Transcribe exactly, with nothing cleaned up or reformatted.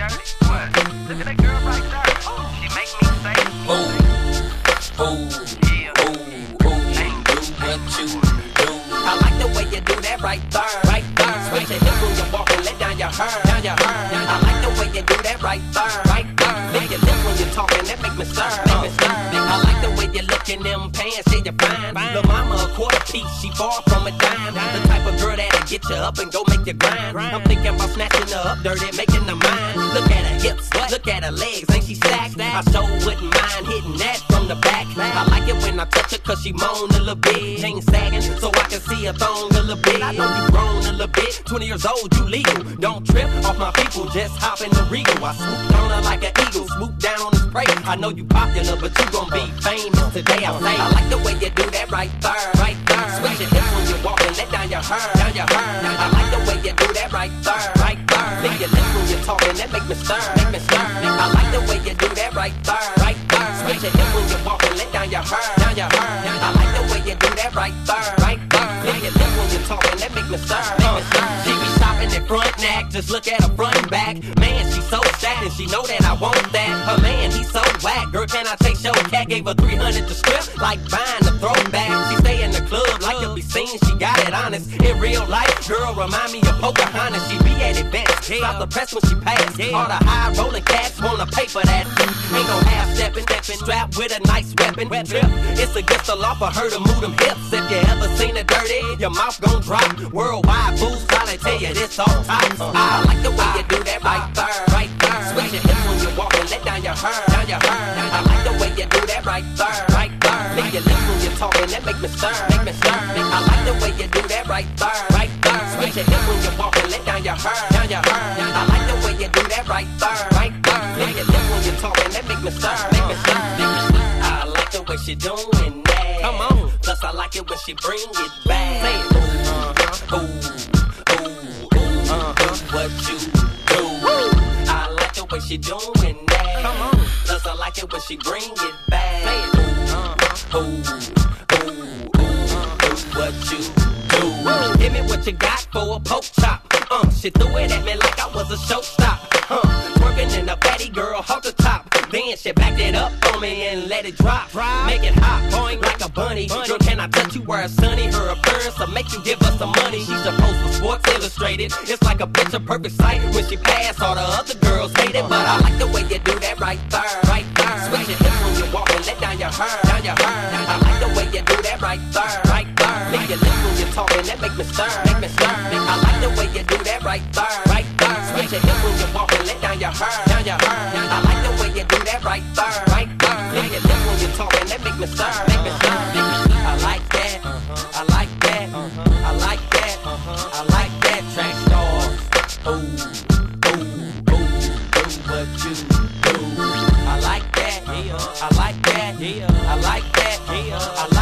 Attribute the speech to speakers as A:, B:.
A: dirty. What? Look at that girl right there. She make me say,
B: Ooh, ooh,
A: yeah.
B: ooh, ooh, do what you do.
C: I like the way you do that right there, right there. Switch your hips when you walk and let down your hair, down your hair. I like the way you do that right there, right there. Lick your lips when you're talking, that make me stir, make me stir. I like the way you look in them pants, yeah, you're fine. Lil' mama a quarter piece, she far from a dime. The type of girl that'll get you up and go make you grind. I'm thinking about snatching her up dirty, making her mine. Look at her hips, look at her legs, ain't she stacked? I sure wouldn't mind hitting that from the back. I like it when I touch her cause she moan a little bit. Chain sagging so I can see her thong a little bit. I know you grown a little bit, twenty years old, you legal. Don't trip off my people, just hop in the Regal. I swooped on her like an eagle, swoop down on his prey. I know you popular, but you gon' be famous today, I say. I like the way you do that right there, right there. Switch your hips when you walk and let down your hair, down your hair. I like the way you do that right there, right there. Lick your lips when you're talking, that make me stir, make me stir. I like the way you do that right there, right there. Switch your hips when you walk and let down your hair, down your hair. I like the way you do that right there, right there. Lick your lips when you're talking, that make me stir, make me stir. She be shopping at front neck, just look at her front and back. Man, she so sad and she know that I want that. Her man, he so whack. Girl, can I take your cat? Gave her three hundred to strip, like buying a throwback. She stay in the club, like to be seen, she got it honest. In real life, girl, remind me of Pocahontas. She be at events, stop the press when she pass. All the high rolling cats wanna pay for that. Ain't no half stepping, stepping, strapped with a nice weapon. Trip, it's against the law for her to move them hips. If you ever seen her dirty, your mouth gon' drop. Worldwide fools try to tell you this all tops. I like the way you do that right there, right there. Switch your hips when you walk and let down your hair, down your hair. I like the way you do that right there, right there. Lick your lips when you're talking, that make me stir, make me stir. I like the way you do that right there, right there. Switch your hips when you walk and let down your hair, down your hair. I like the way you do that right there, right there. Lick your lips when you're talking, that make me stir, make me stir. I like the way she doing that. Come on. Plus I like it when she bring it back. Say it. Uh-huh. Ooh, ooh, ooh, uh-huh. What you do? Woo. I like the way she doing that. Come on. Plus I like it when she bring it back. Say it. Uh-huh. Ooh, ooh, ooh, uh-huh. What you do? Woo. Give me what you got for a poke chop. Uh, she threw it at me like I was a showstop. Uh, twerking in a fatty girl, hold the top. Then she backed it up on me and let it drop. Make it hot, boing like a bunny. Girl, can I touch you where it's sunny? Her appearance will make you give us some money. She's supposed for Sports Illustrated. It's like a picture perfect sight. When she pass, all the other girls hate it. But I like the way you do that right there, right there. Switch your hips when you walk and let down your hair, down your hair. I like the way you do that right there, right there. Lick your lips when you're talking, that make me stir, make me stir. I like the way you do that right there, right there. Switch your hips when you walk and let down your hair, down your hair. I like the way you do that right there, right there. Lick your lips when you're talking, that make me stir, make me stir. I like that, I like that, I like that, I like that. Track stars, ooh, ooh, ooh, do what you do. I like that, I like that, I like that, I like